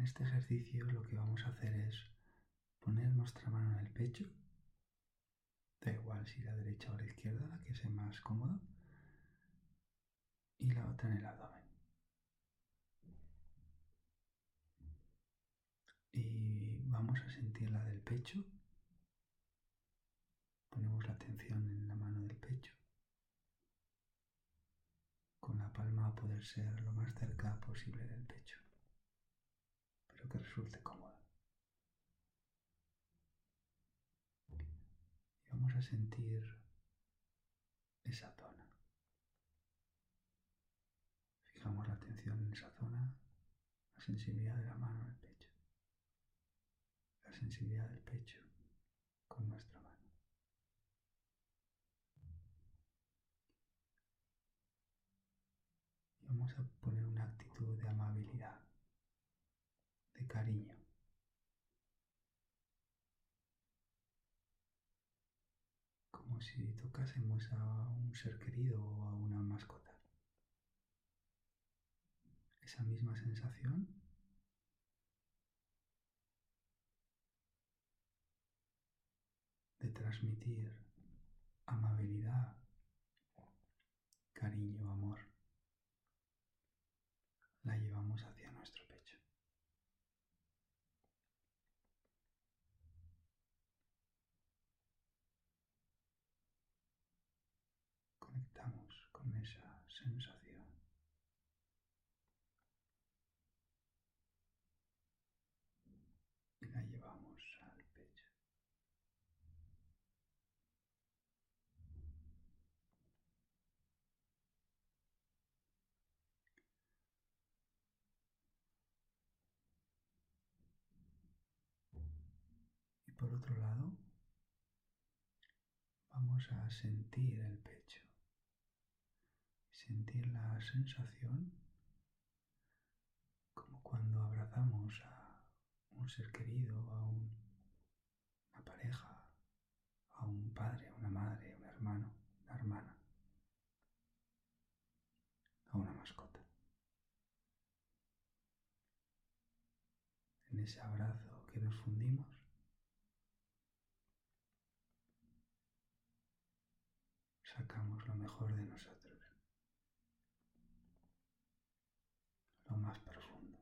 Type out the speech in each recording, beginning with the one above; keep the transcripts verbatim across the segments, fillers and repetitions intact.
este ejercicio lo que vamos a hacer es poner nuestra mano en el pecho, da igual si la derecha o la izquierda, la que sea más cómoda, y la otra en el abdomen. Y vamos a sentir la del pecho. Ponemos la atención en la mano del pecho, con la palma a poder ser lo más cerca posible del pecho, pero que resulte cómoda. Y vamos a sentir esa zona. Fijamos la atención en esa zona, la sensibilidad de la mano en el pecho, la sensibilidad del pecho con nuestra mano. Y vamos a poner una actitud de amabilidad, de cariño. Como si tocásemos a un ser querido o a una mascota. Esa misma sensación de transmitir amabilidad, cariño, amor, la llevamos hacia nuestro pecho. Conectamos con esa sensación. Y la llevamos al pecho. Y por otro lado, vamos a sentir el pecho. Sentir la sensación como cuando abrazamos a un ser querido, a un, una pareja, a un padre, a una madre, a un hermano, una hermana, a una mascota. En ese abrazo que nos fundimos, sacamos lo mejor de nosotros, lo más profundo,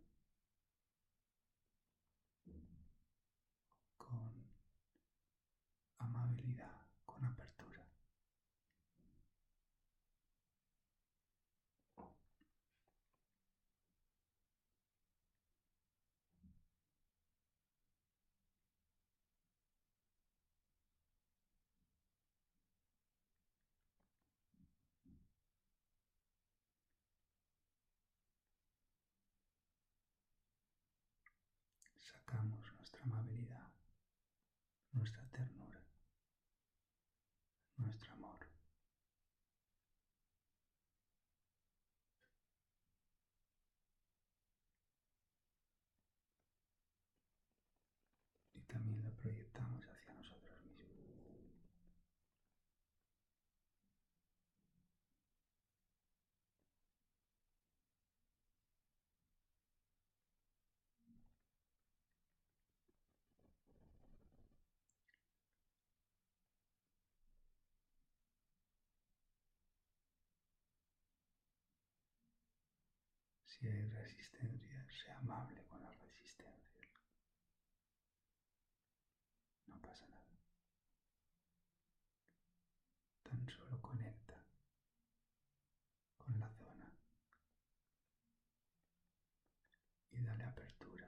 con amabilidad, con apertura. Sacamos nuestra amabilidad, nuestra ternura, nuestro amor. Y también lo proyectamos hacia nosotros mismos. Si hay resistencia, sea amable con la resistencia. No pasa nada. Tan solo conecta con la zona y dale apertura.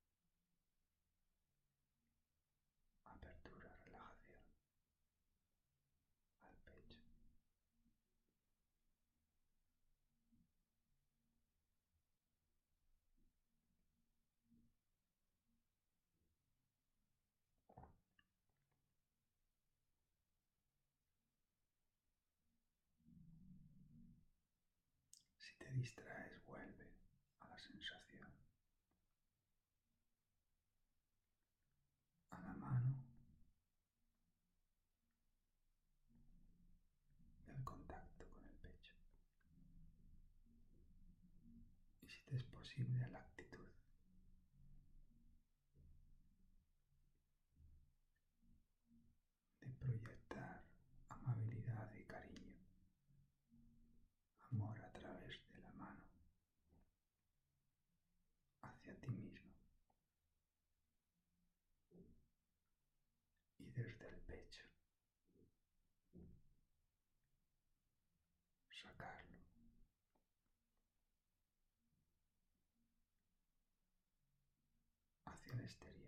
Apertura, relajación al pecho. Si te distraes, vuelve a la sensación, a la mano, del contacto con el pecho. Y si te es posible, a la actitud sacarlo. Hacia el exterior.